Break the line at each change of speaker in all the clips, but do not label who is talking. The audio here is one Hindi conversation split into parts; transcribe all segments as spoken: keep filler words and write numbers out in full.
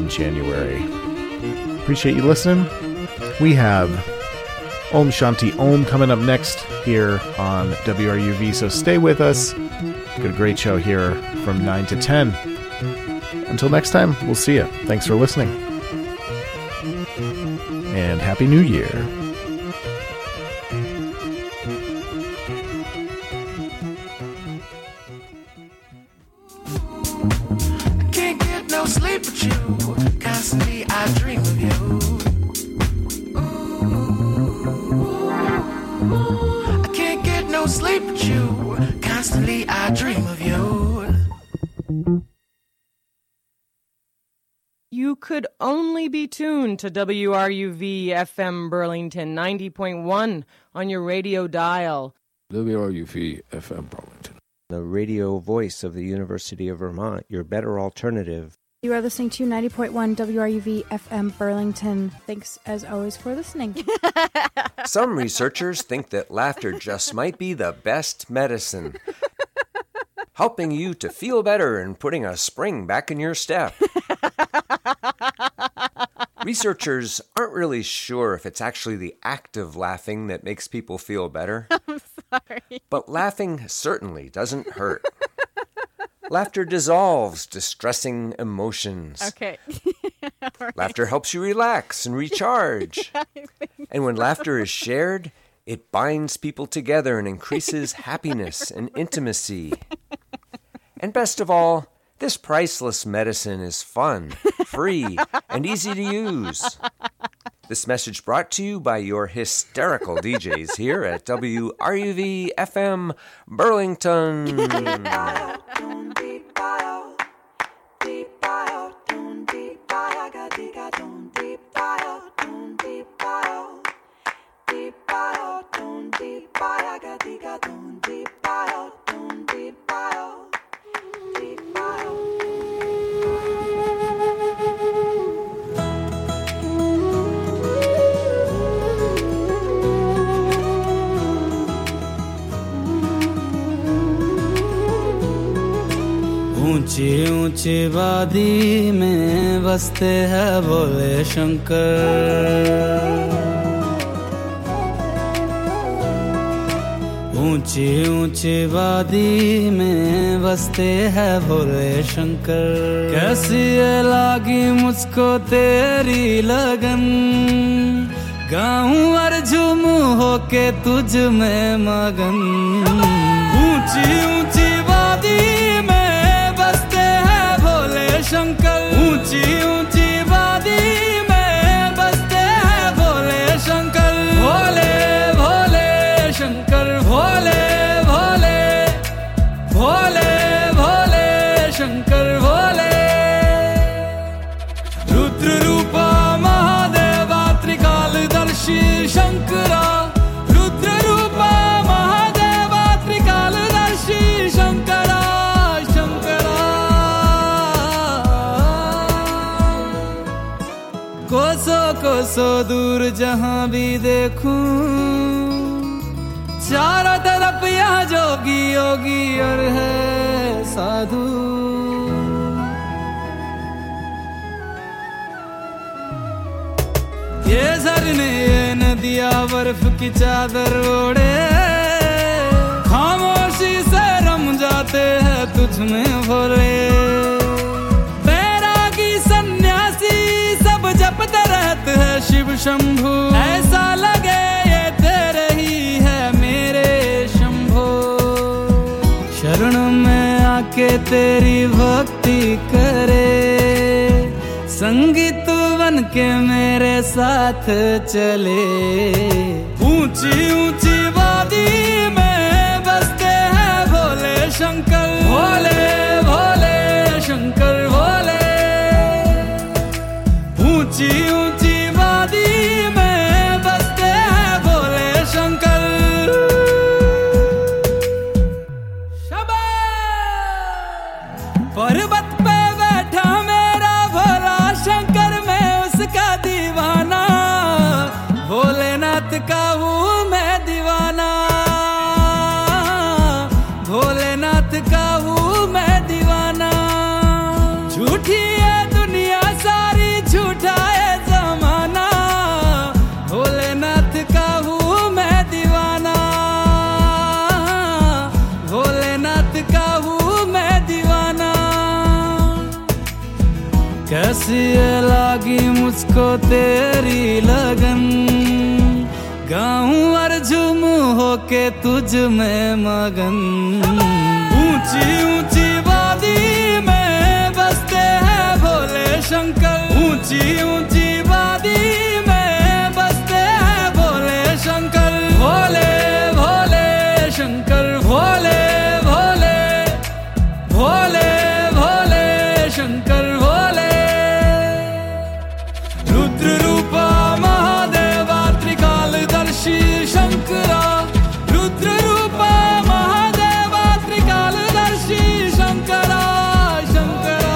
in January. Appreciate you listening. We have Om Shanti Om coming up next here on W R U V, so stay with us. Got a great show here from nine to ten. Until next time, we'll see you. Thanks for listening. And Happy New Year.
I can't get no sleep with you. Constantly I dream of you. I can't get no sleep with you. Constantly I dream of you.
You could only be tuned to W R U V F M Burlington ninety point one on your radio dial.
W R U V F M Burlington.
The radio voice of the University of Vermont, your better alternative.
You are listening to ninety point one W R U V F M Burlington. Thanks, as always, for listening.
Some researchers think that laughter just might be the best medicine, helping you to feel better and putting a spring back in your step. Researchers aren't really sure if it's actually the act of laughing that makes people feel better.
I'm sorry.
But laughing certainly doesn't hurt. Laughter dissolves distressing emotions.
Okay. Right.
Laughter helps you relax and recharge. And when laughter is shared, it binds people together and increases happiness and intimacy. And best of all, this priceless medicine is fun, free, and easy to use. This message brought to you by your hysterical D Js here at W R U V F M Burlington.
ऊंची ऊंची वादी में बसते हैं भोले शंकर ऊंची ऊंची वादी में बसते हैं भोले शंकर कैसी ये लागी मुझको तेरी लगन गाऊं और झूमूं होके तुझ में मगन ऊंची ऊंची वादी शंकर ऊंची ऊंची वादी में बसते हैं भोले शंकर भोले भोले शंकर भोले भोले भोले भोले शंकर भोले रुद्र रूपा महादेवा त्रिकालदर्शी शंकरा रुद्र रूपा महादेवा त्रिकालदर्शी शंकरा कोसों कोसों दूर जहां भी देखूं चारों तरफ यहाँ जोगी योगी और है साधु ये झरने ये नदियाँ बर्फ की चादर ओढ़े खामोशी से रम जाते हैं तुझ में भोले जपते रहते हैं शिव शंभु ऐसा लगे ये तेरे ही है मेरे शंभो शरण में आके तेरी भक्ति करे संगीत बन के मेरे साथ चले ऊंची ऊंची वादी में बसते हैं भोले शंकर भोले भोले शंकर भोले ऊंची ऊंची वादी में बसते हैं भोले शंकर पर्वत पे बैठा मेरा भोला शंकर मैं उसका दीवाना भोलेनाथ का हूँ मैं दीवाना भोलेनाथ कैसी ये लागी मुझको तेरी लगन गाऊं और झूमूं होके तुझ में मगन ऊंची ऊंची वादी में बसते हैं भोले शंकर ऊंची ऊंची वादी में बसते हैं भोले शंकर भोले भोले शंकर भोले भोले भोले भोले शंकर भोले रुद्र रूपा महादेवा त्रिकालदर्शी शंकरा रुद्र रूपा Mahadeva त्रिकालदर्शी Shankara Shankara.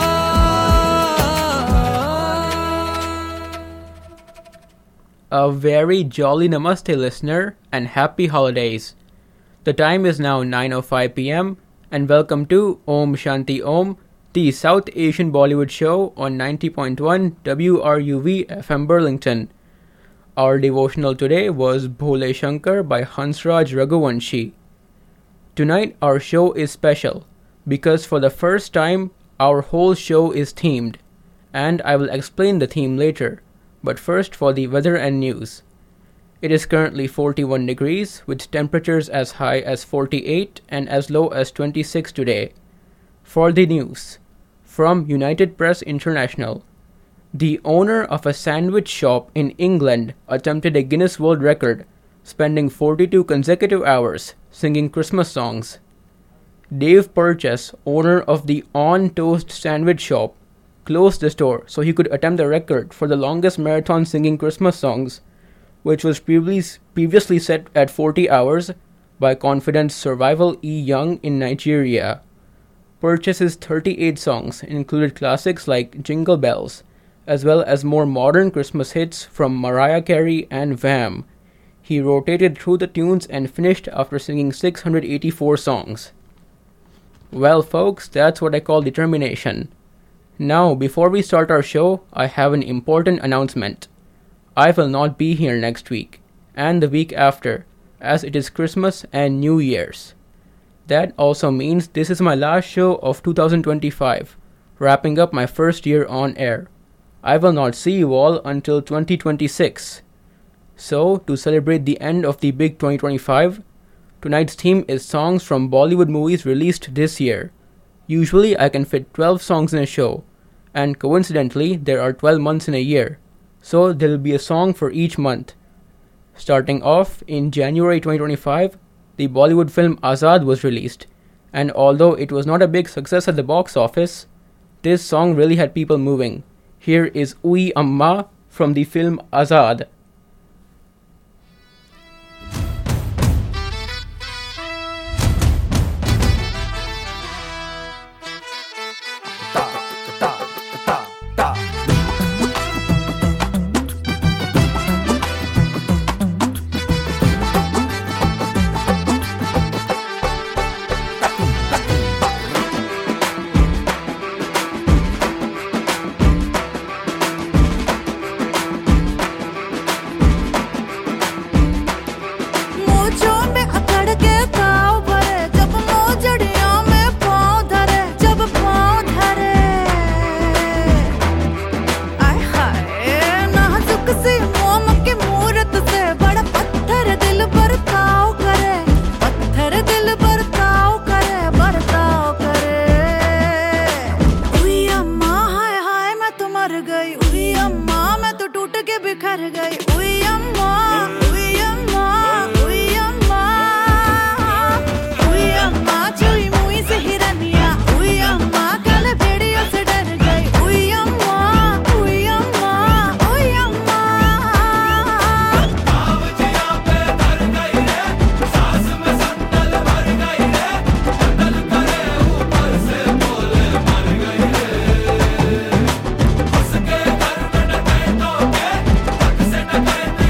A very jolly namaste listener and happy holidays. The time is now nine oh five p.m. and welcome to Om Shanti Om, the South Asian Bollywood show on ninety point one W R U V F M Burlington. Our devotional today was Bhole Shankar by Hansraj Raghuvanshi. Tonight our show is special because for the first time our whole show is themed, and I will explain the theme later. But first for the weather and news. It is currently forty-one degrees with temperatures as high as forty-eight and as low as twenty-six today. For the news, from United Press International, the owner of a sandwich shop in England attempted a Guinness World Record, spending forty-two consecutive hours singing Christmas songs. Dave Purchase, owner of the On Toast sandwich shop, closed the store so he could attempt the record for the longest marathon singing Christmas songs, which was previous, previously set at forty hours by Confidence Survival E. Young in Nigeria. Purchase's thirty-eight songs included classics like Jingle Bells, as well as more modern Christmas hits from Mariah Carey and Wham. He rotated through the tunes and finished after singing six hundred eighty-four songs. Well, folks, that's what I call determination. Now, before we start our show, I have an important announcement. I will not be here next week, and the week after, as it is Christmas and New Year's. That also means this is my last show of two thousand twenty-five, wrapping up my first year on air. I will not see you all until twenty twenty-six. So, to celebrate the end of the big twenty twenty-five, tonight's theme is songs from Bollywood movies released this year. Usually I can fit twelve songs in a show, and coincidentally there are twelve months in a year, so there will be a song for each month. Starting off, in January twenty twenty-five, the Bollywood film Azad was released, and although it was not a big success at the box office, this song really had people moving. Here is Ui Amma from the film Azad.
Bye.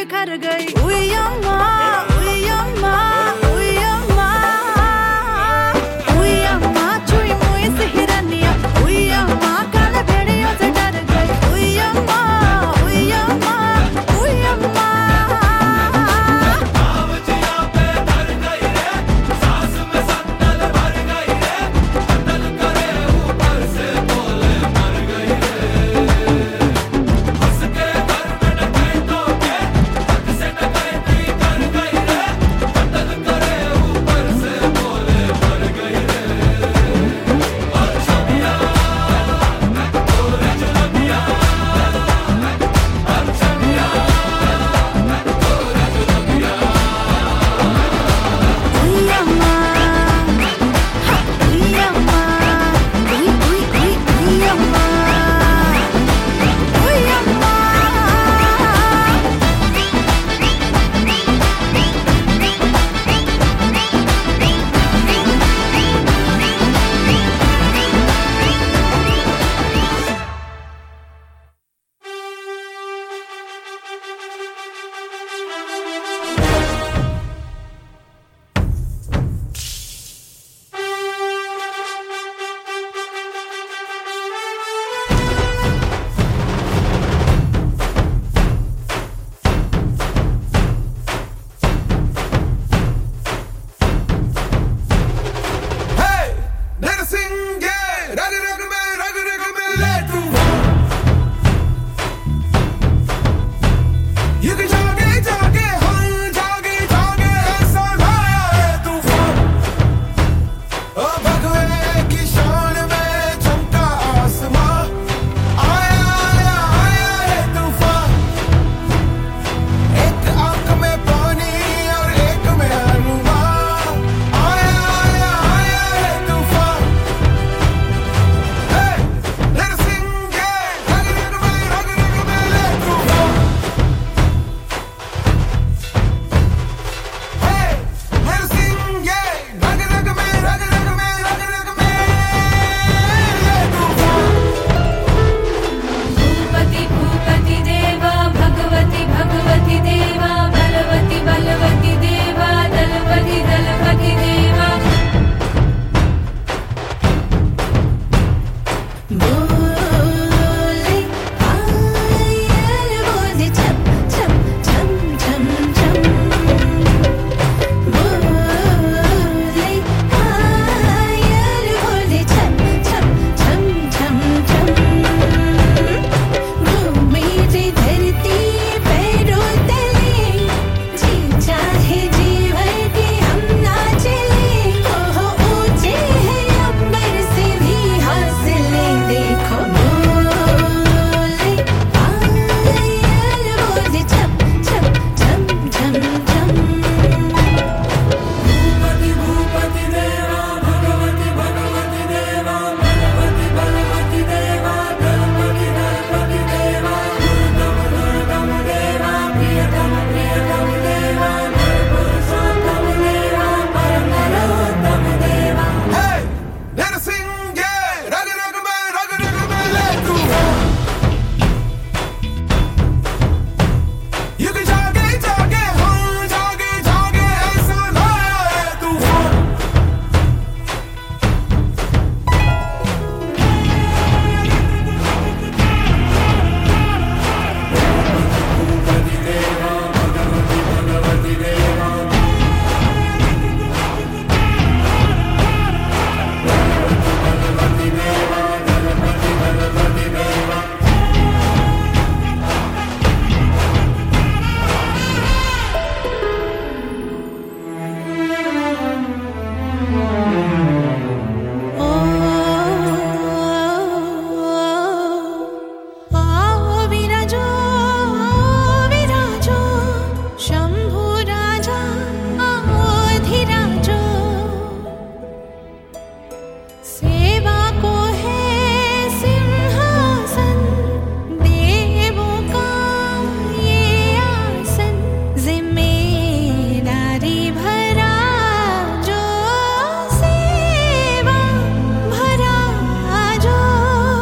बिखर गई उई अम्मा उई अम्मा उई अम्मा उई अम्मा छुई मुई से हिरनिया उई अम्मा काले भेड़ियों से डर गई उई अम्मा उई अम्मा उई अम्मा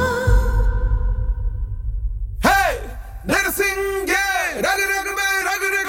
Let us sing, yeah. Rag, rag, man, rag, rag.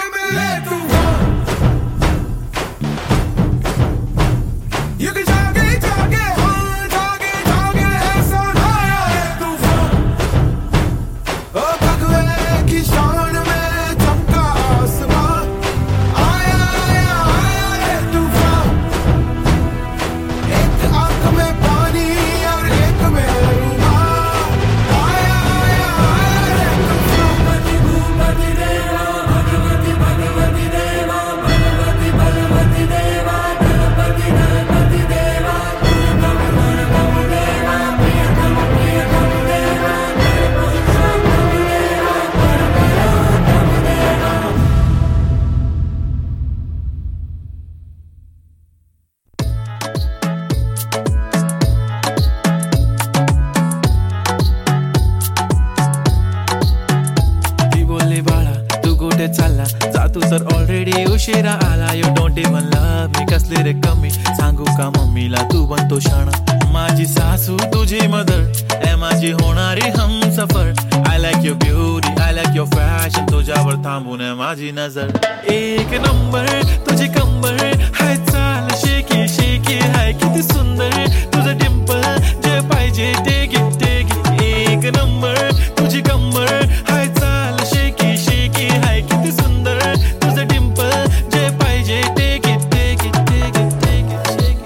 कुठे चालला जा तू तर ऑलरेडी उशिरा आला you don't even love me कसले रे कमी सांगू का मम्मीला तू बनतो शाण माझी सासू तुझी मदर ए माझी होणारी हमसफर I like your beauty I like your fashion तुझ्यावर थांबून माझी नजर एक नंबर तुझी कंबर हाय चाल शेकी शेकी हाय किती सुंदर तुझं डिंपल जे पाहिजे टेक इट टेक इट एक नंबर तुझी कंबर हाय चाल शेकी शेकी हाय किती सुंदर तुझं डिंपल जे पाहिजे take it take it take it take it shake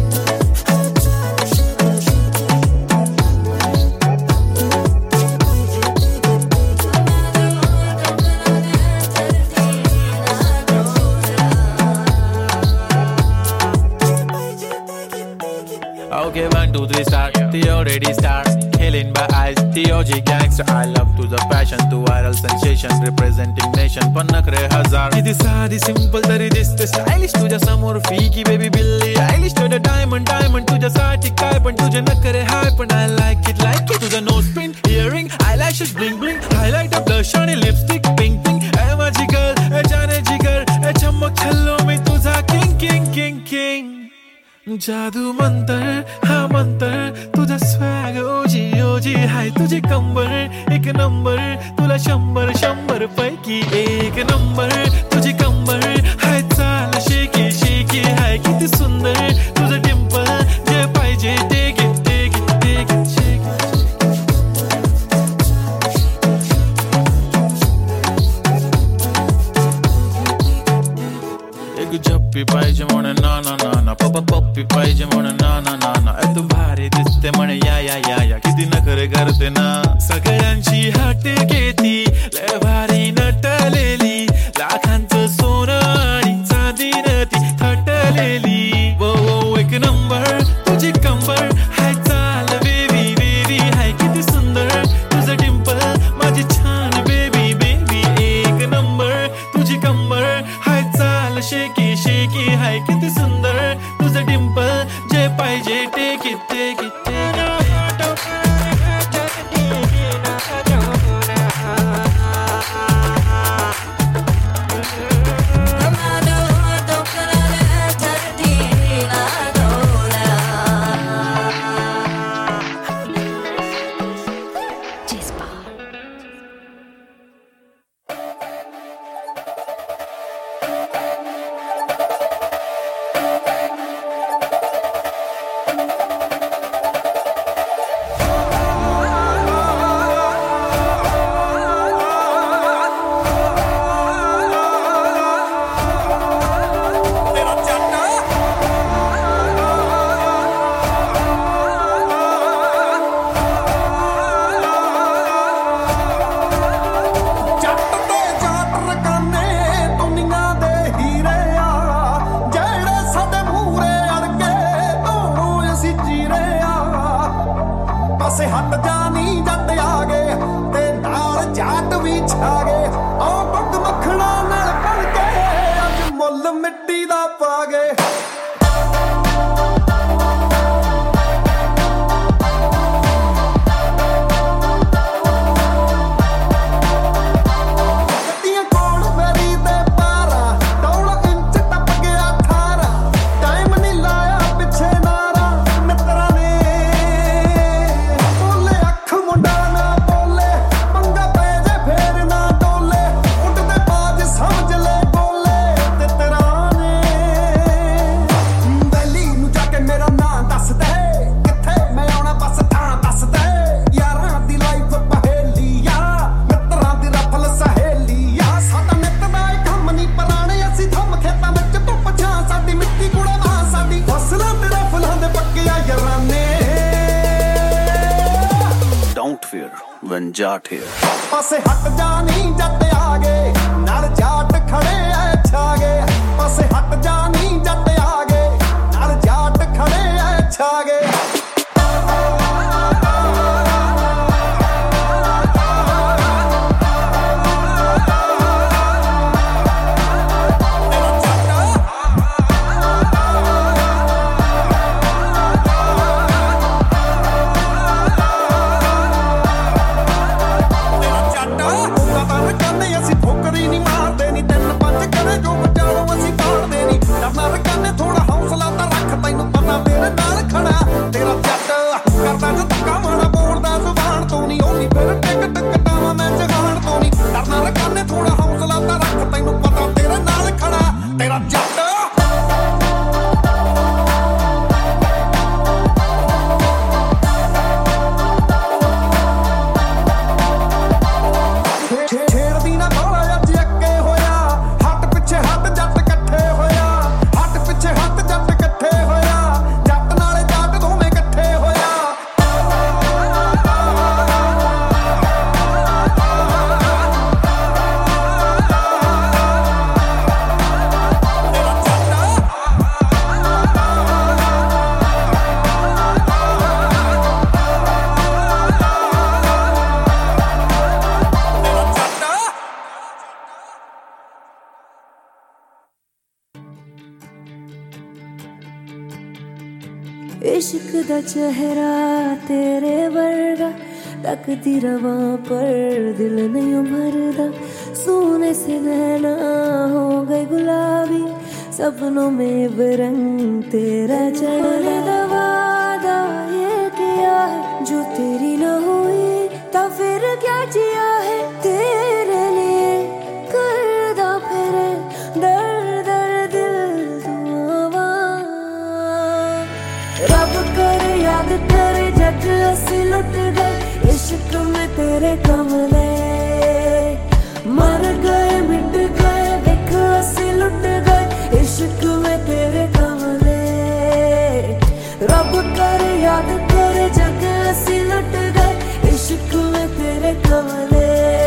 Okay, one, two, three, start. The already start. Killing by eyes. The O G gangster. I love to the passion, to viral sensation, representing nation. Pannakre hazar. Idi saadi simple tari diste stylish. Tuja samor fiki baby Billie Eilish. To the diamond, diamond. Tuja saati kai pan tujhe nakre hype and I like it, like it. To the nose print, earring, eyelashes, bling bling. Highlight of blush, shiny lipstick, pink pink. Hey my jigar, hey jane jigar, hey chammak challo mein tuja king king king king. जादू मंतर हा मंतर तुझा स्वॅग ओजी ओजी हाय तुझी कंबर एक नंबर तुला शंभर शंभर पैकी एक नंबर तुझी कंबर हाय चाल शेकी शेकी हाय किती सुंदर तुझं डिंपल जे पाहिजे take it take it take it shake एक झप्पी पाहिजे म्हणे ना ना ना ना पप्पा पप्पी पाहिजे म्हणे ना ना ना ना ए तू भारी दिसते म्हणे या या या या किती नखरे करते ना सगळ्यांची हाट घेती लय भारी नटलेली लाखांचं सोनं आणि चांदीनं ती थटलेली वो वो एक नंबर तुझी कंबर हाय चाल बेबी बेबी हाय किती सुंदर तुझं डिंपल माझी छान बेबी बेबी एक नंबर तुझी कंबर हाय चाल शेकी शेकी हाय किती सुंदर तुझं डिंपल जे पाहिजे take it take it take it
Jat ਹੈ
ਪਾਸੇ ਹਟ ਜਾ ਨਹੀਂ ਜੱਟ ਆ ਗਏ ਨਾਲ ਜਾਟ ਖੜੇ ਐ ਛਾ ਗਏ ਪਾਸੇ ਹਟ ਜਾ ਨਹੀਂ ਜੱਟ ਆ ਗਏ ਨਾਲ ਜਾਟ ਖੜੇ ਐ ਛਾ ਗਏ ਗੋਲੀ ਨਹੀਂ ਮਾਰਦੇ ਨੀ ਤਿੰਨ ਪੰਜ ਕਰੇ ਜੋ ਬਚਾਲੋ ਅਸੀਂ ਪਾੜਦੇ ਨੀ ਡਰਨਾ ਰਕਾਨੇ ਥੋੜਾ ਹੌਸਲਾ ਤਾਂ ਰੱਖ ਤੈਨੂੰ ਪਤਾ ਤੇਰੇ ਨਾਲ ਖੜਾ ਤੇਰਾ ਜੱਟ ਕਰਦਾ ਜੇ ਧੱਕਾ ਮਾਰਾ ਬੋਲਦਾ ਜ਼ੁਬਾਨ ਤੋਂ ਨੀ ਉਹ ਨੀ ਫਿਰ ਟਿਕ ਟਿਕਟਾਵਾਂ ਮੈਂ ਜਗਾਣ ਤੋਂ ਨੀ ਡਰਨਾ ਰਕਾਨੇ ਥੋੜਾ ਹੌਸਲਾ ਤਾਂ ਰੱਖ ਤੈਨੂੰ ਪਤਾ ਤੇਰੇ ਨਾਲ ਖੜਾ ਤੇਰਾ ਜੱਟ
इश्क दा चेहरा तेरे वर्गा तकदी रवा पर दिल नहीं भरदा सोने से नैना हो गए गुलाबी सपनों में बेरंग तेरा चढ़ा वादा ये किया है जो तेरी न हुई तो फिर क्या जिया है तेरे लिए करदा फिर दर्द दर्द दिल दुआ रब कर याद कर जग असी लुट गए इश्क में तेरे कमले मर गए मिट गए देख असी लुट गए इश्क में तेरे कमले रब कर याद कर जग असी लुट गए इश्क में तेरे कमले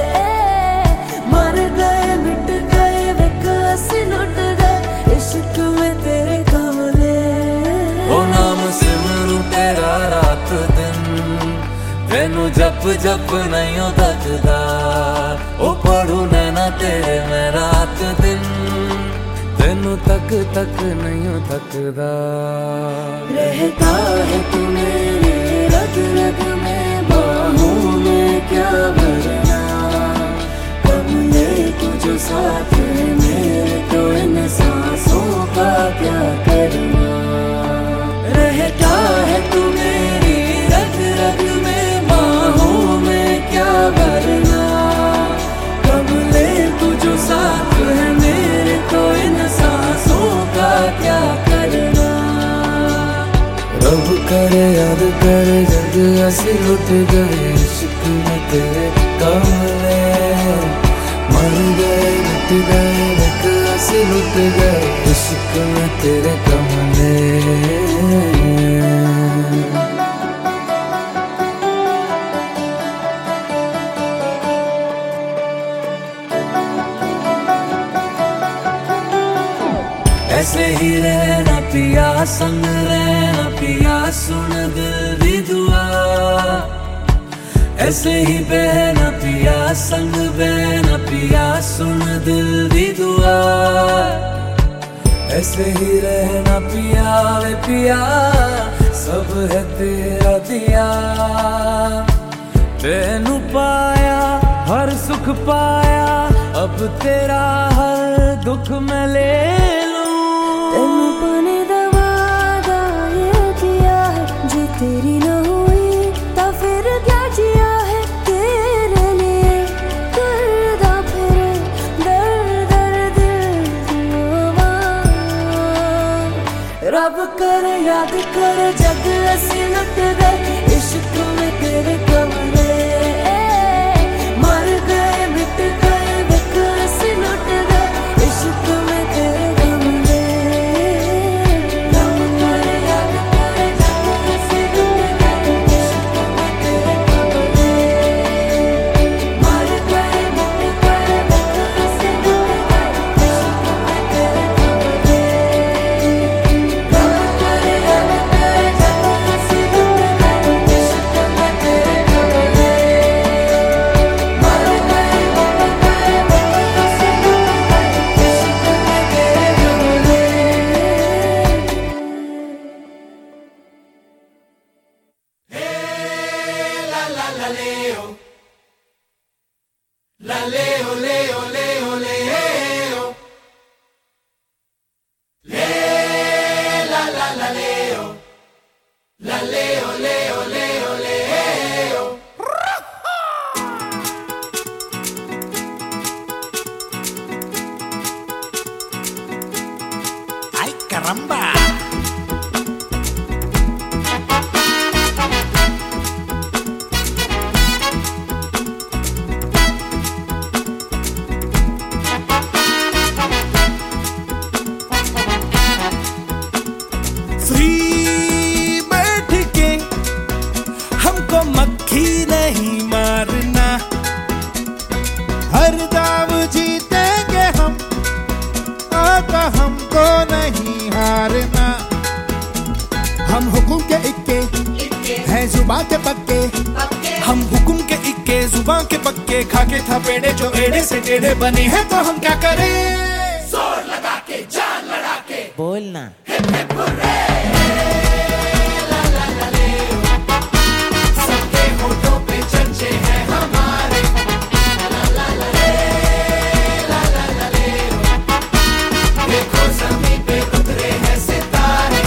मर गए मिट गए देख असी लुट गए इश्क में तेरे कमले
ओ नाम सिमरू तेरा रात दिन तेनू जप जप नहीं हो थकदा ओ पढ़ू नैना तेरे मैं रात दिन तेनू तक तक नहीं हो थकदा
रहता है तू मेरे रग रग में बाहों में क्या भरना कब ले तुझो साथ है मेरे तो इन सांसों का क्या करना रहता है तू मेरी रग रग में बाहों में क्या भरना कब ले तुझो साथ है मेरे तो इन सांसों का क्या करना
रब करे याद करे जग असी लुट गए इश्क में तेरे कमले मर गए मिट गए देख असी लुट गए इश्क में तेरे कमले ऐसे ही रहना पिया संग रहना पिया सुन दिल दी दुआ ऐसे ही बहना पिया संग बहना पिया सुन दिल दी दुआ ऐसे ही रहना पिया वे पिया सब है तेरा दिया तेनू पाया हर सुख पाया अब तेरा हर दुख मैं ले
तेनू पाने दा वादा ये किया है जो तेरी न हुई तो फिर क्या जिया है तेरे लिए करदा फिर दर्द दर्द दुआ रब कर याद कर जग असी लुट गए इश्क में तेरे कमले मर गए मिट गए देख असी लुट गए इश्क में तेरे कमले
La leo, leo, leo, leo.
caramba.
Free बैठ के हमको मक्खी नहीं मारना,
हर दाव जीतेंगे हम, आता हमको नहीं हारना। हम हुकुम के इक्के हैं जुबां के पक्के,
हम हुकुम के इक्के जुबां के पक्के, खाके था पेड़े जो एड़े से टेढ़े बने हैं, तो हम क्या करें?
जोर लगा के जान लड़ा के
बोलना
हिप हिप हुर्रे, ला ला ला ले, सबके होठों पे चर्चे हैं हमारे, ला ला ला ले, ला ला ला ले, देखो ज़मीन पे उतरे हैं सितारे।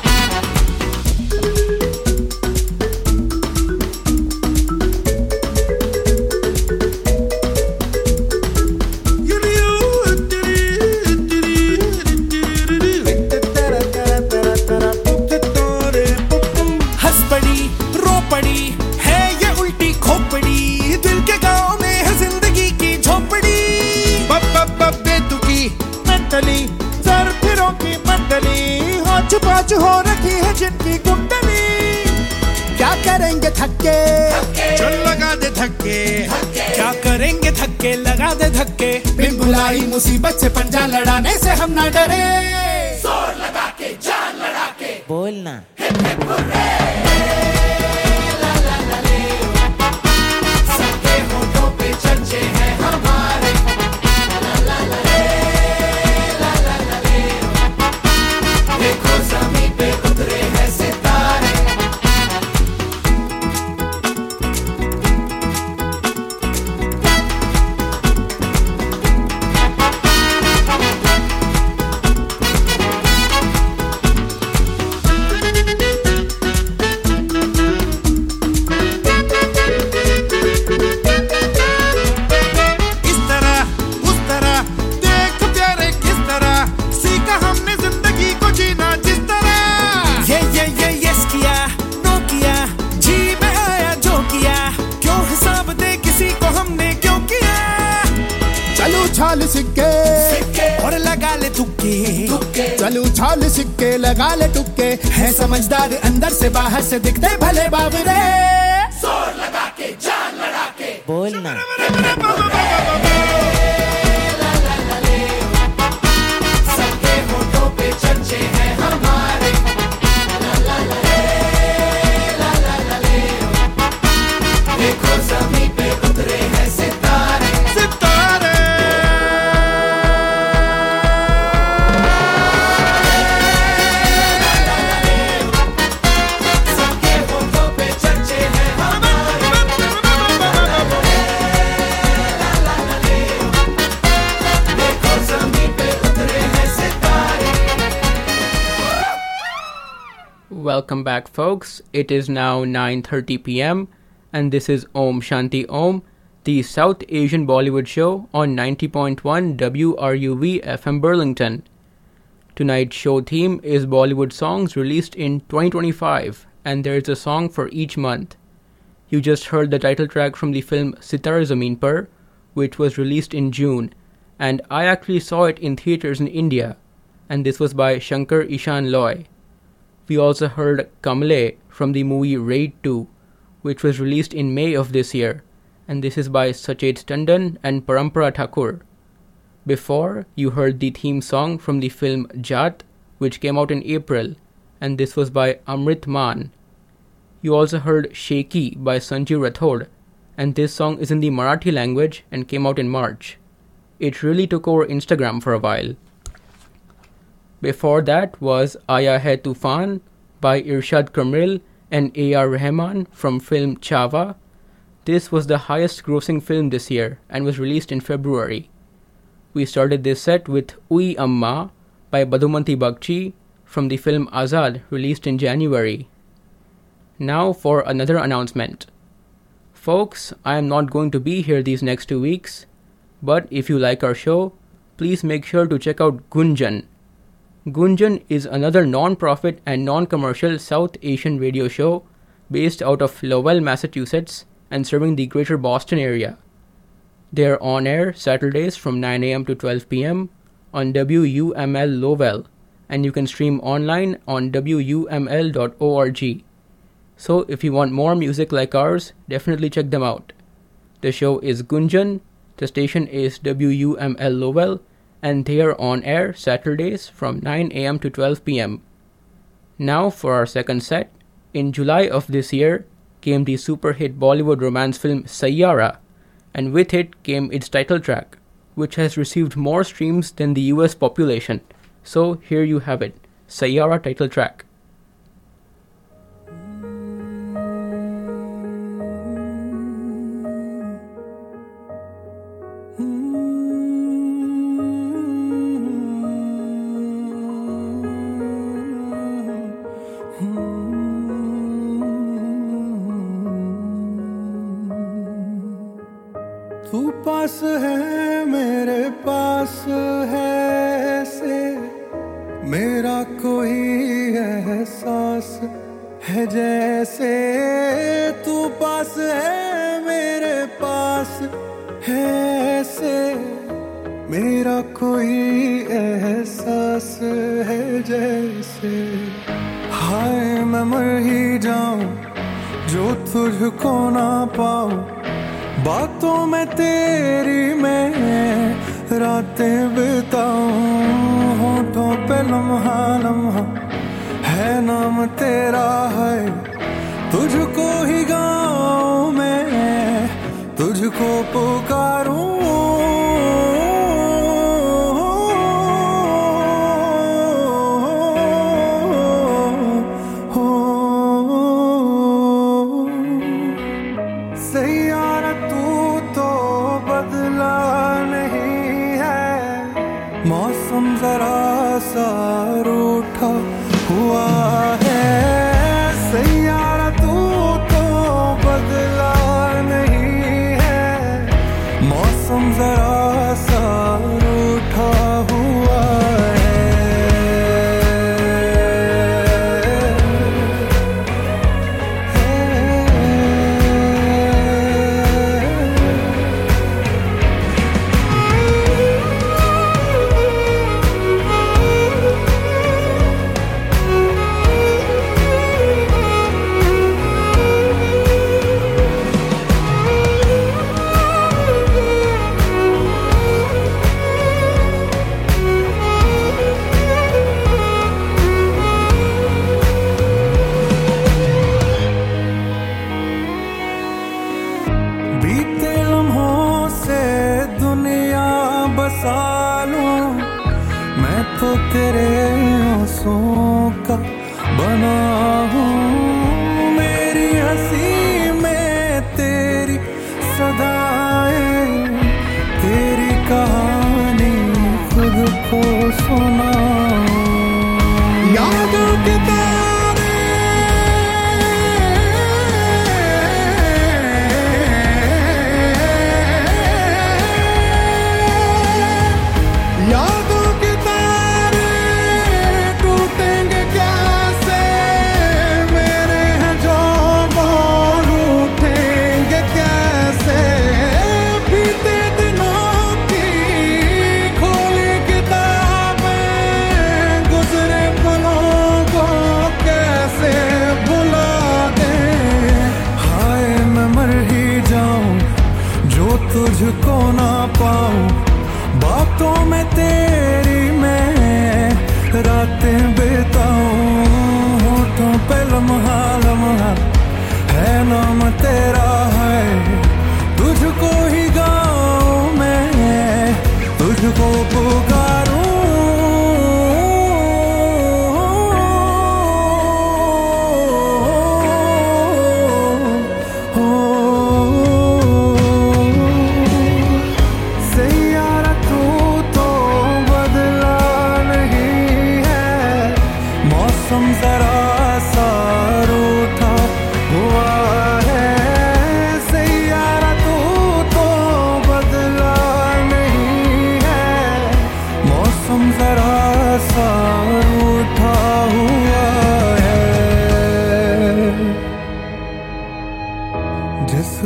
हंस पड़ी रो पड़ी है ये उल्टी खोपड़ी, दिल के गांव में है जिंदगी की झोपड़ी।
बब बब बब बेतुकी मेंटली, सर फिरों की मंडली, होच पाच हो रखी है जिनकी कुंडली। क्या करेंगे थक्के, चल लगा दे धक्के,
क्या करेंगे थक्के लगा दे धक्के,
बिन बुलाई मुसीबत से पंजा लड़ाने से हम ना डरे।
जोर लगा के जान लड़ा के
बोलना
हिप हिप हुर्रे, ला ला ला ले, सबके होठों पे चर्चे हैं हमारे, ला ला ला ले, ला ला ला ले, देखो ज़मीन पे उतरे हैं सितारे।
इस तरह उस तरह देख प्यारे किस तरह, सीखा हमने जिंदगी को जीना जिस तरह।
ये ये ये यस किया नो किया, जी में आया जो किया, क्यों हिसाब दे किसी को हमने क्यों किया।
चलो छाल सिक्के
और लगा ले तुक्के,
चलो छाल सिक्के लगा ले टुक्के,
है समझदार अंदर से बाहर से दिखते भले बाबरे।
जोर लगा के जान लड़ा के
बोलना
ला ला ला ले, सबके होठों पे चर्चे हैं हमारे, ला ला ला ले, ला ला ला ले, देखो ज़मीन पे उतरे हैं सितारे।
सितारे
सबके होठों पे चर्चे हैं हमारे, ला ला ला ले, देखो ज़मीन पे उतरे हैं सितारे।
Welcome back, folks. It is now nine thirty p m and this is Om Shanti Om, the South Asian Bollywood show on ninety point one W R U V F M Burlington. Tonight's show theme is Bollywood songs released in twenty twenty-five, and there is a song for each month. You just heard the title track from the film Sitar Zameen Par, which was released in June, and I actually saw it in theaters in India, and this was by Shankar Ishan Loy. We also heard Kamle from the movie Raid two, which was released in May of this year, and this is by Sachet Tandon and Parampara Thakur. Before, you heard the theme song from the film Jat, which came out in April, and this was by Amrit Maan. You also heard Shaky by Sanjeev Rathod, and this song is in the Marathi language and came out in March. It really took over Instagram for a while. Before that was Aaya Hai Tufan by Irshad Kamil and A R Rahman from film Chava. This was the highest grossing film this year and was released in February. We started this set with Ui Amma by Badhumanti Bagchi from the film Azad, released in January. Now for another announcement. Folks, I am not going to be here these next two weeks, but if you like our show, please make sure to check out Gunjan. Gunjan is another non-profit and non-commercial South Asian radio show based out of Lowell, Massachusetts and serving the greater Boston area. They are on air Saturdays from nine a.m. to twelve p.m. on W U M L Lowell, and you can stream online on W U M L dot org. So if you want more music like ours, definitely check them out. The show is Gunjan, the station is W U M L Lowell, and they are on air Saturdays from nine a.m. to twelve p.m. Now for our second set. In July of this year came the super hit Bollywood romance film Sayyara, and with it came its title track, which has received more streams than the U S population. So here you have it, Sayyara title track.
तू पास है मेरे पास है ऐसे मेरा कोई एहसास है जैसे तू पास है मेरे पास है ऐसे मेरा कोई एहसास है जैसे हाय मैं मर ही जाऊं जो तुझको ना पाऊं बातों में तेरी मैं रातें बिताऊं होठों पे लम्हा लम्हा है नाम तेरा है तुझको ही गाऊं मैं तुझको पुकारूं जरा सा रूठा हुआ है सैयारा तू तो बदला नहीं है मौसम जरा सा रूठा हुआ तो तेरे आंसुओं का बना हूँ मेरी हंसी में तेरी सदाएं तेरी कहानी खुद को सुना यादों के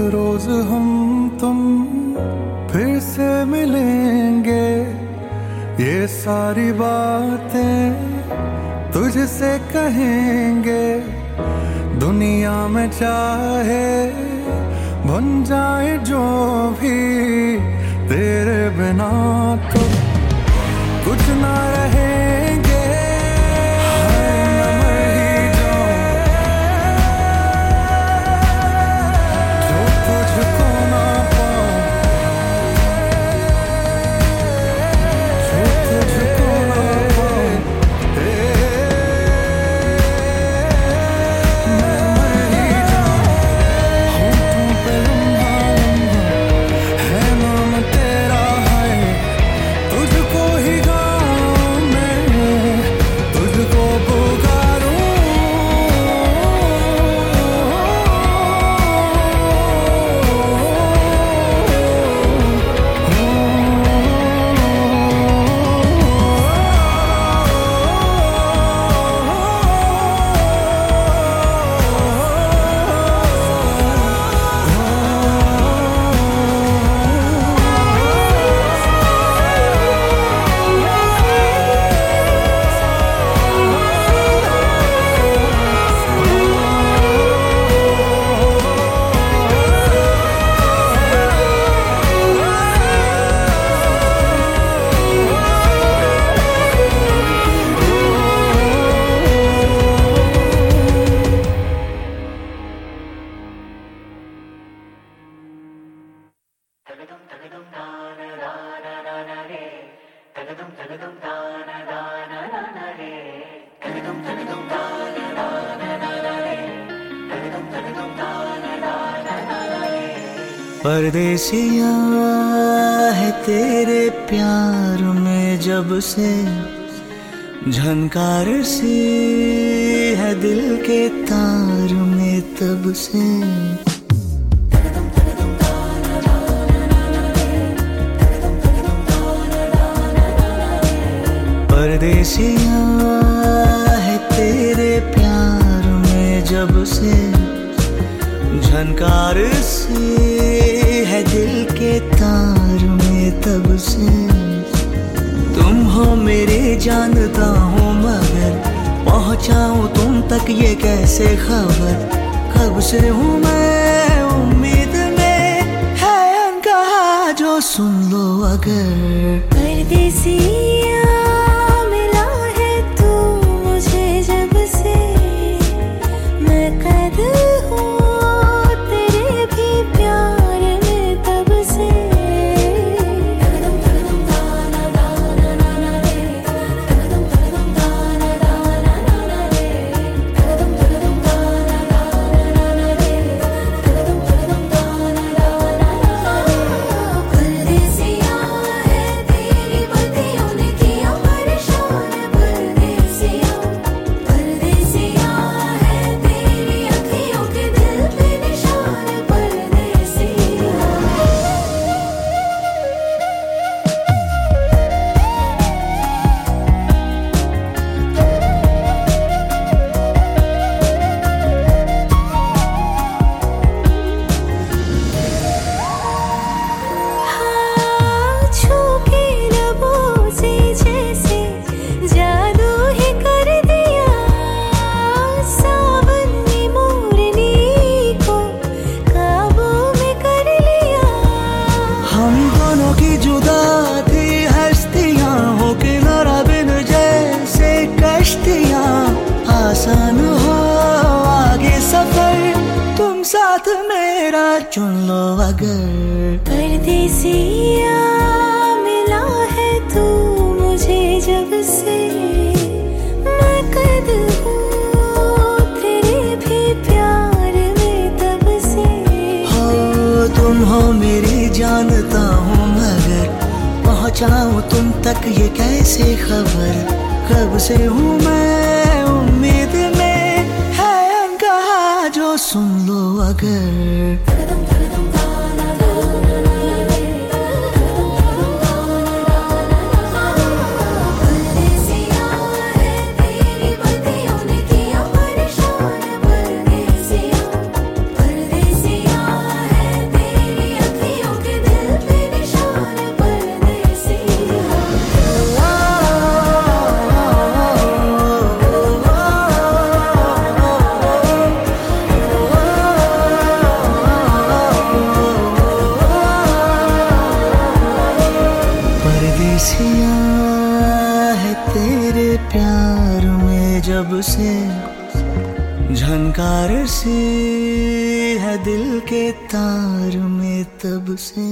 रोज हम तुम फिर से मिलेंगे, ये सारी बातें तुझसे कहेंगे। दुनिया में चाहे बन जाए जो भी, तेरे बिना तो कुछ ना रहेंगे।
परदेसिया है तेरे प्यार में जब से, झनकार सी है दिल के तार में तब से। परदेसिया है तेरे प्यार में जब से, झनकार से है दिल के तार में तब से। तुम हो मेरे जानता हूँ मगर पहुँचाऊँ तुम तक ये कैसे खबर। कब से हूँ मैं उम्मीद में, है अनकहा जो सुन लो अगर।
परदेसिया मिला है तू मुझे जब से, मैं कैद हूँ तेरे भी प्यार में तब से। परदेसिया है तेरी बत्तियों ने किया परेशान। परदेसिया परदेसिया है तेरी अखियों के दिल पे निशान। परदेसिया छू के लबों से जैसे जादू ही कर दिया। सावन ने मोरनी को काबू में कर लिया।
हम दोनों की जुदा थी हस्तियाँ, हो किनारा बिन जैसे कश्तियाँ। आसान हो आगे सफर, तुम साथ मेरा चुन लो अगर।
परदेसिया मिला है तू मुझे जब से, मैं कैद हूँ तेरे भी प्यार में तब से।
हो तुम हो मेरी जानता हूँ मगर पहुँचाऊँ तुम तक ये कैसे खबर। कब से हूँ मैं उम्मीद में, है अनकहा जो सुन लो अगर।
परदेसिया है
सिया है तेरे प्यार में जब से, झनकार सी है दिल के तार में तब से।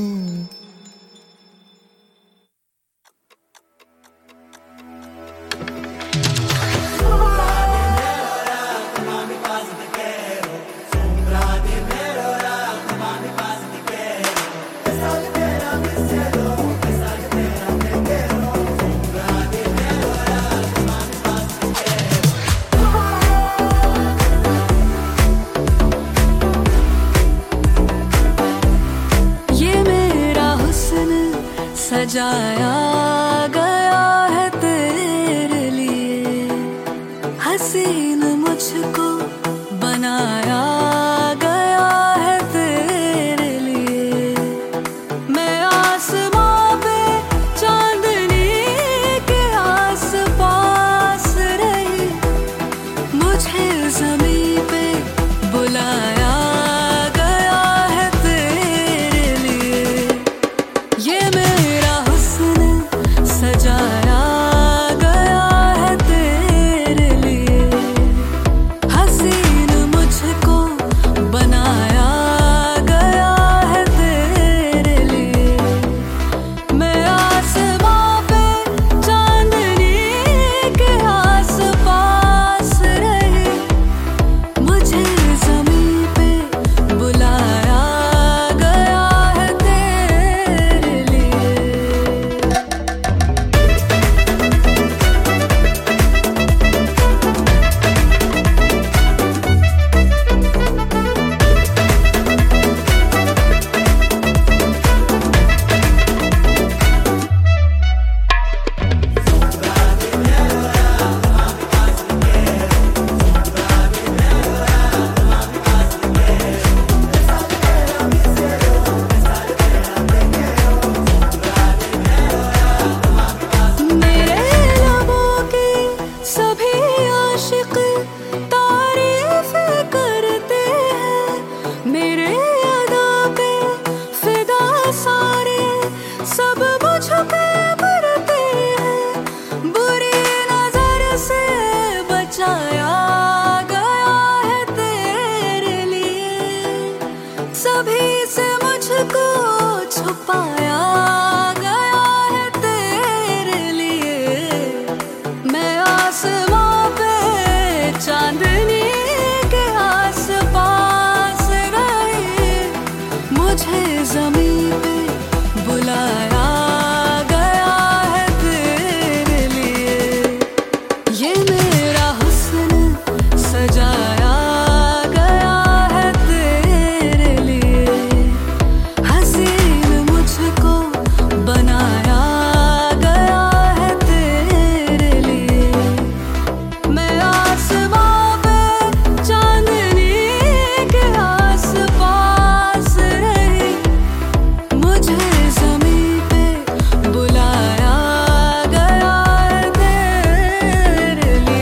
सजाया गया है तेरे लिए, हसीन मुझको बनाया गया है तेरे लिए। मैं आसमां पे चांदनी के आस पास रही, मुझे ज़मीं पे बुलाया गया है तेरे लिए। ये मेरा सजाया गया है तेरे लिए, हसीन मुझको बनाया गया है तेरे लिए। मैं आसमां पे चांदनी के आस पास रही, मुझे ज़मीं पे बुलाया गया है तेरे लिए। सभी से मुझको छुपाया गया है तेरे लिए। मैं आसमां पे चांदनी के आस पास रही, मुझे ज़मीं पे बुलाया गया है तेरे लिए। ये मेरा हुस्न सजाया गया है तेरे लिए, हसीन मुझको बनाया गया है तेरे लिए। मैं आसमां पे चांदनी के आस पास रही, मुझे ज़मीं पे बुलाया गया है तेरे लिए।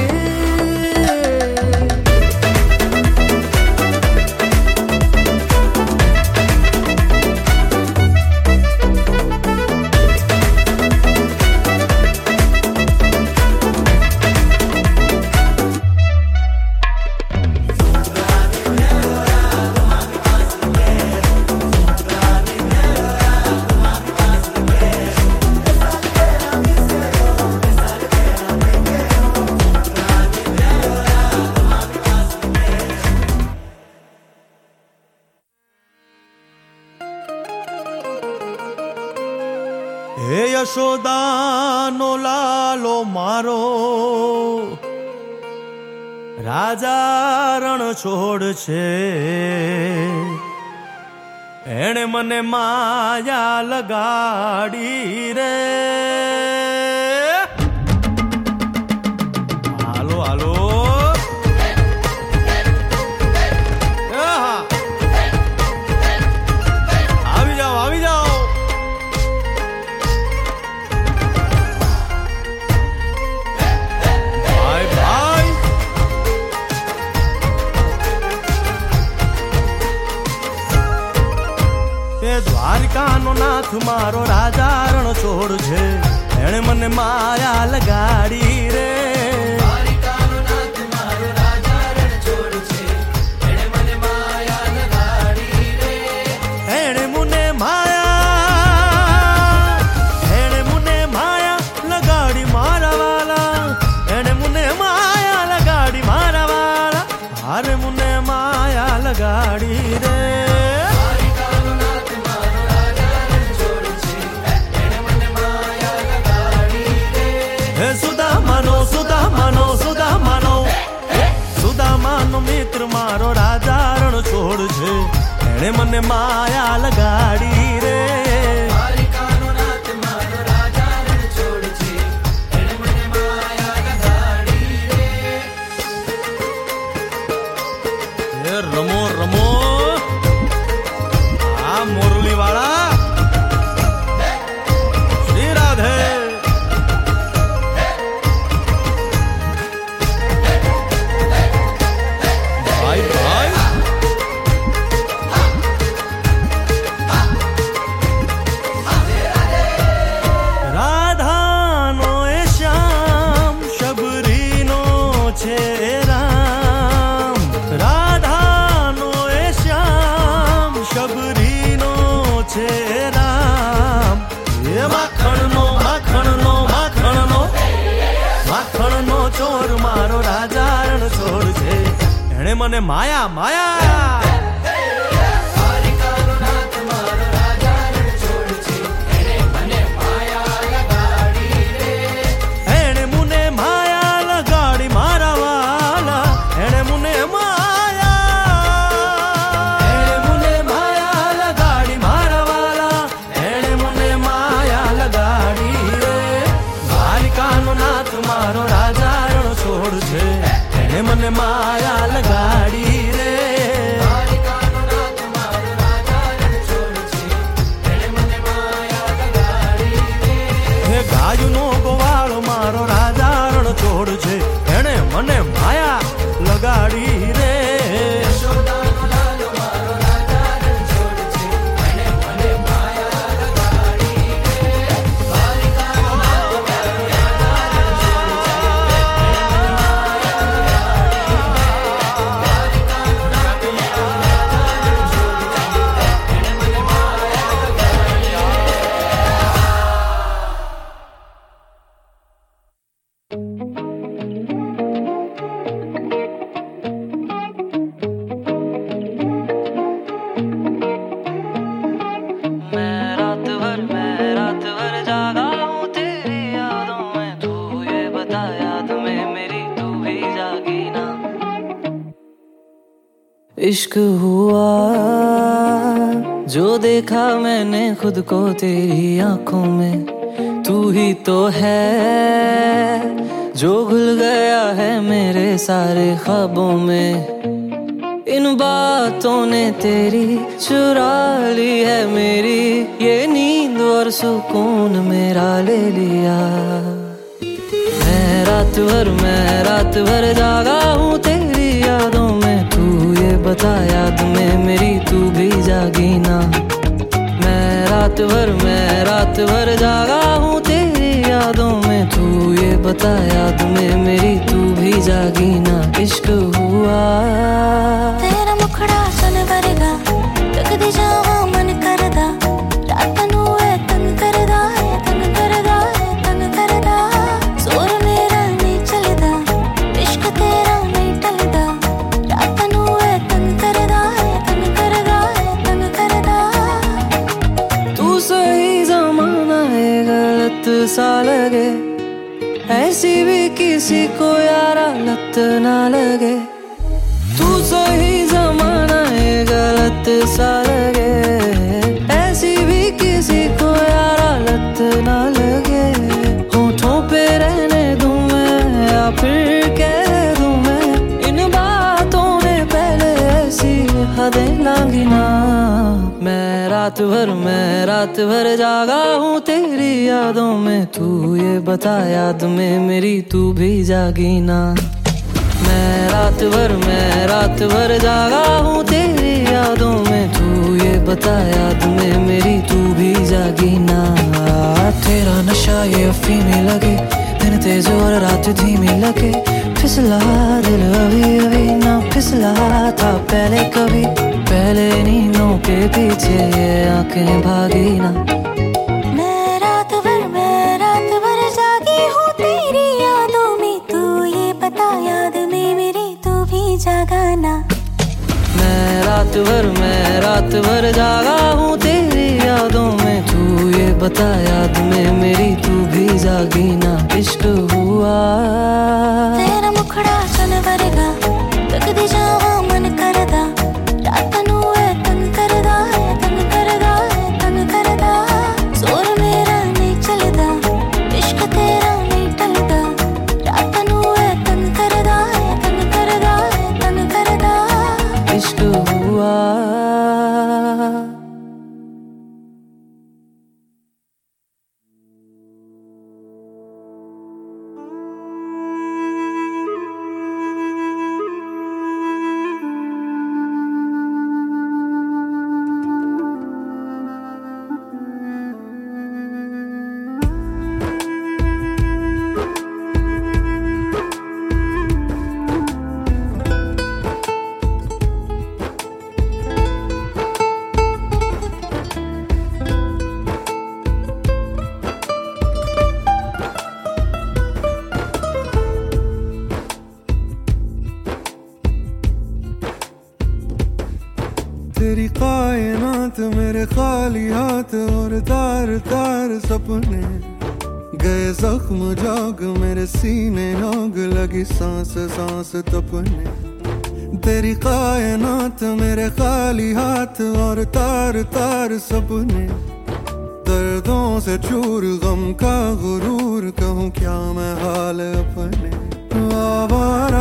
હે યશોદાનો લાલો મારો, રાજા રણ છોડ છે, એણે મને માયા લગાડી રે. હાલો હાલો આવી જાઓ આવી જાઓ. દ્વારિકાનો નાથ મારો રાજા રણ છોડ છે,
एणे मने माया लगाड़ी रे गाड़ी रे हे सुधा मानो सुधा मानो सुधा मानो सुधा मानो मित्र मारो राजा रण छोड़ छे एणे मने माया लगाड़ी रे रमो रमो आ मुरली वाला श्री राधे भाई भाई राधा नो ए श्याम शबरी नो छे राम ये माखण नो माखण नो माखण नो माखण नो चोर मारो राजा रण छोड़ छे एणे मने माया माया एणे मुने माया लगाड़ी मारा वाला एणे मुने माया एणे मुने माया लगाड़ी मारा वाला एणे मुने माया लगाड़ी रे बालिका नो नाथ मारो राजा रण छोड़ छे एणे मने माया लगाड़ी रे बालिका नो नाथ मारो राजा रण छोड़ छे एणे मने माया लगाड़ी रे हे गायु नो गोवाळो मारो राजा रण छोड़ छे एणे मने माया लगाड़ी रे यशोदा नो लालो मारो राजा रण छोड़ छे एणे मने माया लगाड़ी रे बालिका नो नाथ मारो राजा रण छोड़ छे एणे मने माया लगाड़ी रे बालिका नो नाथ मारो राजा रण छोड़ छे एणे मने माया लगाड़ी रे
इश्क हुआ जो देखा मैंने खुद को तेरी आंखों में तू ही तो है जो घुल गया है मेरे सारे ख्वाबों में इन बातों ने तेरी चुरा ली है मेरी ये नींद और सुकून मेरा ले लिया मैं रात भर मैं रात भर जागा हूँ तेरी यादों में तू ये बता याद में मेरी तू भी जागी ना मैं रात भर मैं रात भर जागा हूँ तेरी यादों में तू ये बता याद में मेरी तू भी जागी ना इश्क हुआ
तेरा मुखड़ा सन वरगा तक दी जावा मन करदा रात नू ए तंग करदा है तंग करदा है तंग करदा जोर मेरा नहीं चलदा इश्क तेरा नहीं टलदा रात नू ए तंग करदा है तंग करदा है तंग करदा
तू सही जमाना है गलत सा लगे ऐसी भी किसी को यारा लत ना लगे तू सही जमाना है गलत सा लगे ऐसी भी किसी को यारा लत ना लगे होठों पे रहने दूं मैं या फिर कह दूं मैं इन बातों ने पहले ऐसी हदें लांगी ना मैं रात भर मैं रात भर जागा हूँ तेरी यादों में तू ये बता याद में मेरी तू भी जागी ना मैं रात भर मैं रात भर जागा हूँ तेरी यादों में तू ये बता याद में मेरी तू भी जागी ना तेरा नशा ये अफीमी लगे, दिन तेज और रात धीमी लगे, फिसला दिल अभी अभी ना फिसला था पहले कभी, पहले नींदों के पीछे ये आंखें भागी ना।
मैं रात भर मैं रात भर जागी हूँ तेरी यादों में, तू ये बता याद में मेरी तू भी जागा ना।
मैं रात भर मैं रात भर जागा हूँ तेरी यादों में, तू ये बता याद में मेरी तू भी जागी ना। इश्क हुआ
तेरा मुखड़ा सन वरगा, तक दी जावा मन करदा, रात नू है तंग करदा है तंग करदा है तंग करदा, जोर मेरा नहीं चलदा, इश्क तेरा नहीं टलदा, रात नू है तंग करदा है तंग करदा है तंग करदा।
इश्क हुआ
तेरी कायनात मेरे खाली हाथ और तार तार सपने, गए जख्म जाग मेरे सीने आग लगी सांस सांस तपने। तेरी कायनात मेरे खाली हाथ और तार तार सपने, दर्दों से चूर गम का गुरूर कहूँ क्या मैं हाल अपने। आवारा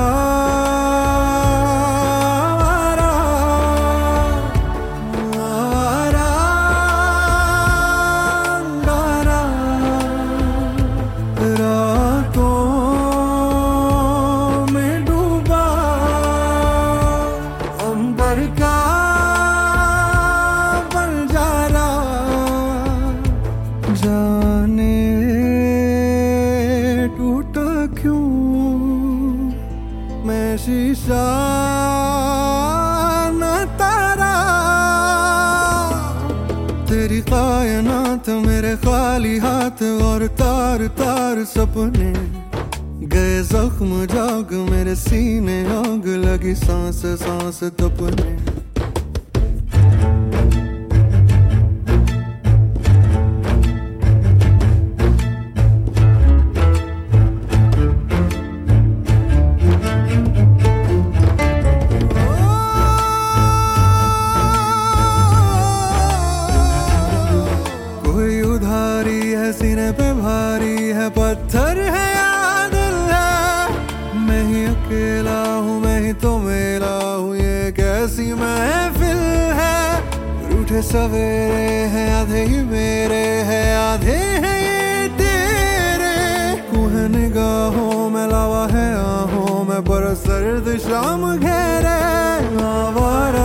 तेरी कायनात मेरे खाली हाथ और तार तार सपने, गए जख्म जाग मेरे सीने आग लगी सांस सांस तपने। सीने पे भारी है पत्थर है या दिल है, मैं ही अकेला हूँ मैं ही तो मेरा हूँ ये कैसी महफिल है। रूठे सवेरे हैं आधे ही मेरे हैं आधे हैं ये तेरे, कुह निगाहों में लावा है आहों में पर सर्द शाम घेरे। आवारा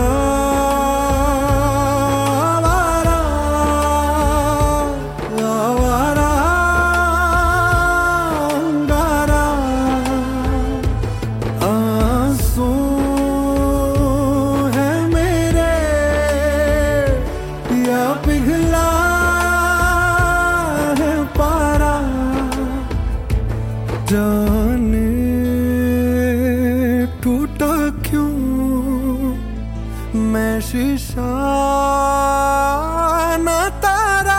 जाने टूटा क्यों मैं शीशा ना तारा।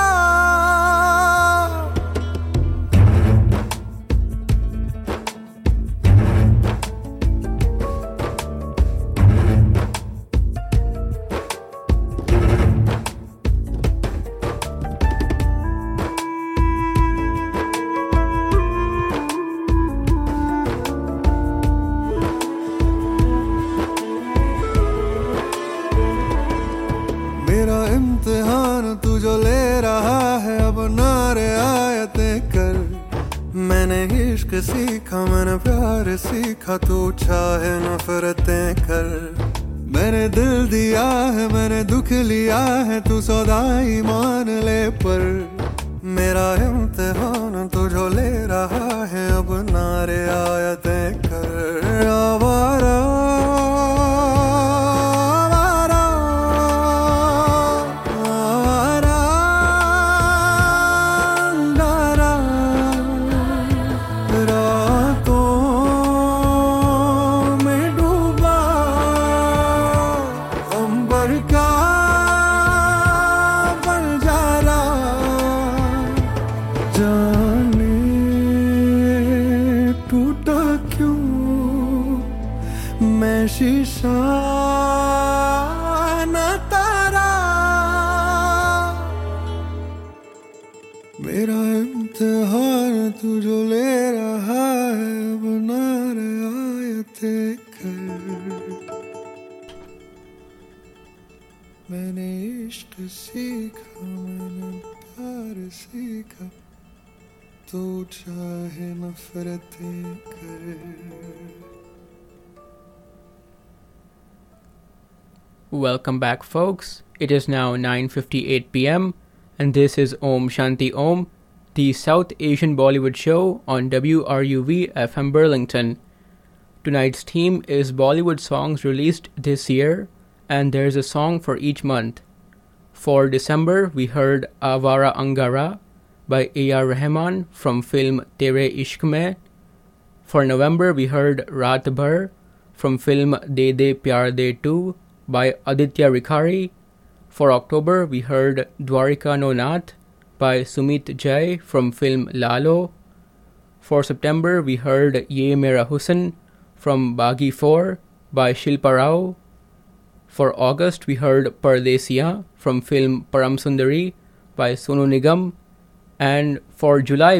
मेरा इम्तिहान तू जो ले रहा है अब नारे आयतें कर, मैंने इश्क सीखा मैंने प्यार सीखा तू चाहे नफरतें कर। मैंने दिल दिया है मैंने दुख लिया है तू सौदाई मान ले पर, मेरा इम्तिहान तो जो ले रहा है अब नारे आयतें कर आवारा आवारा आवारा अंगारा रातों में डूबा अंबर का बंजारा जाने टूटा क्यों मैं शीशा न तारा मेरा इम्तिहान तू जो ले रहा है बना रहा आयते कर मैंने इश्क सीखा मैंने प्यार सीखा तू चाहे नफरतें कर
Welcome back, folks. It is now nine fifty-eight p.m. and this is Om Shanti Om, the South Asian Bollywood show on W R U V F M Burlington. Tonight's theme is Bollywood songs released this year, and there's a song for each month. For December, we heard Avara Angara by A R Rahman from film Tere Ishq Mein. For November, we heard Raat Bhar from film De De Pyar De two by Aditya Rikhari. For October, we heard Dwarika No Nath by Sumit Jay from film Lalo. For September, we heard Ye Mera Husn from Baghi four by Shilpa Rao. For August, we heard Pardesiya from film Param Sundari by Sonu Nigam. And for July,